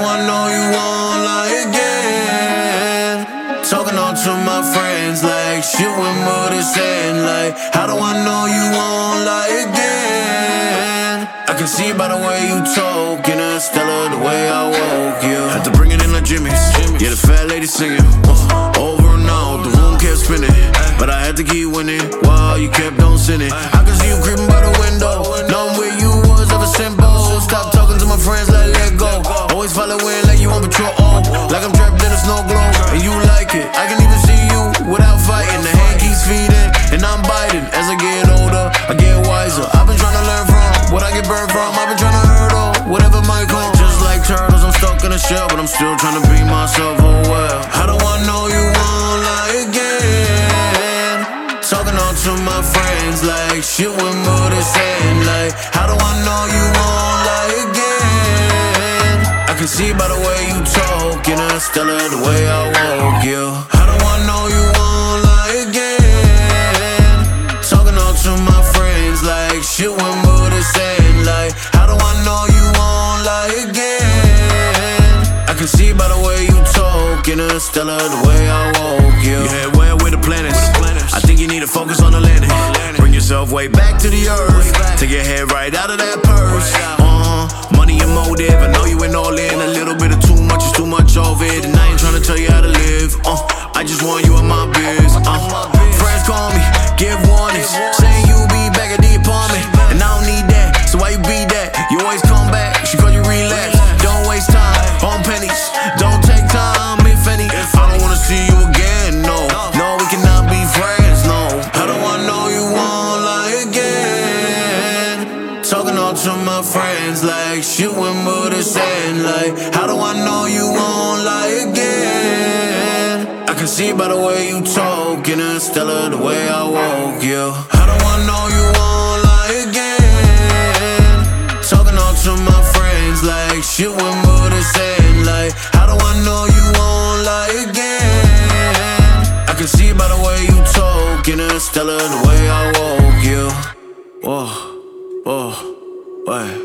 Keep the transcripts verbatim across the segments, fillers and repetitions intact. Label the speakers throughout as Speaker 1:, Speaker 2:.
Speaker 1: I know you won't lie again? Talking all to my friends like shit when more to say. Like, how do I know you won't lie again? I can see by the way you talk, Interstellar, the way I woke you. Had to bring it in like Jimmy's, yeah, the fat lady singing uh, over and out, the room kept spinning, but I had to keep winning while you kept on sinning. I can see you creeping by the window, knowing where you was ever simple. Stop talking to my friends like let go. Always following like you on patrol, oh, like I'm trapped in a snow globe, and you like it. I can even see you without fighting. The hand keeps feeding, and I'm biting. As I get older, I get wiser. I've been trying to learn from what I get burned from. I've been trying to hurdle whatever might come. Just like turtles, I'm stuck in a shell, but I'm still trying to be myself. Oh well. How do I know you won't lie again? Talking all to my friends like shit when mood is saying. Like, how do I know you won't lie again? I can see by the way you talk, Interstellar, the way I woke you. How do I know you won't lie again? Talking all to my friends like shit when mood is saying. Like, how do I know you won't lie again? I can see by the way you talk, Interstellar, the way I woke you. Your head where with the planets. I think you need to focus on the landing. Bring yourself way back to the earth. Take your head right out of that purse. Uh-huh. Money and motive. I know you went all in. A little bit of too much is too much of it. And I ain't trying to tell you how to live. Uh, I just want you in my biz. Uh, friends call me, give warnings, saying you be back at the apartment, and I don't need that. So why you be that? You always come back. She call you relapse. Don't waste time on pennies. Don't take time, if any. I don't wanna see you again. No, no, we cannot be friends. No. How do I know you won't lie again? Talking all to my friends like shit when mood is saying. Like, how do I know you won't lie again? I can see by the way you talk, Interstellar, the way I woke you. How do I know you won't lie again? Talking all to my friends like shit when mood is saying. Like, how do I know you won't lie again? I can see by the way you talk, Interstellar, the way I woke you. Whoa, whoa, what?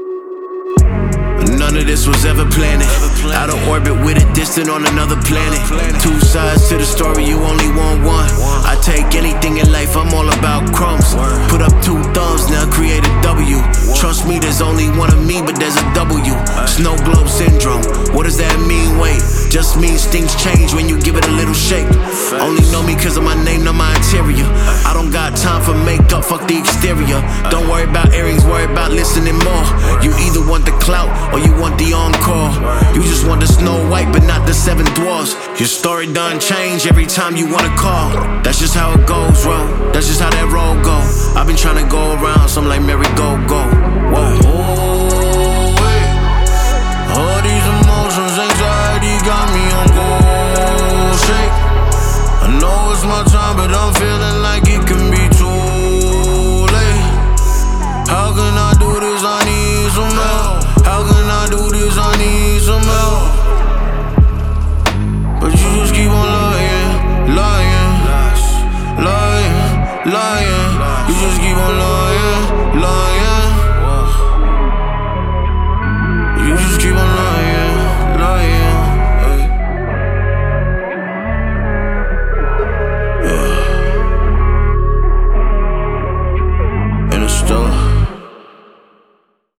Speaker 1: None of this was ever planned. Out of orbit with it, distant on another planet. Two sides to the story, you only want one. I take anything in life, I'm all about crumbs. Put up two thumbs, now create a W. Trust me, there's only one of me, but there's a W. Snow globe syndrome, what does that mean? Wait, just means things change when you give it a little shake. Only know me cause of my name, not my interior. I don't got time for makeup, fuck the exterior. Don't worry about earrings, worry about listening more. You either want the clout or you want the encore. You just want the Snow White but not the seven dwarfs. Your story done change every time you wanna call. That's just how it goes, bro. That's just how that road go. I've been trying to go around, so I'm like merry go go. Whoa.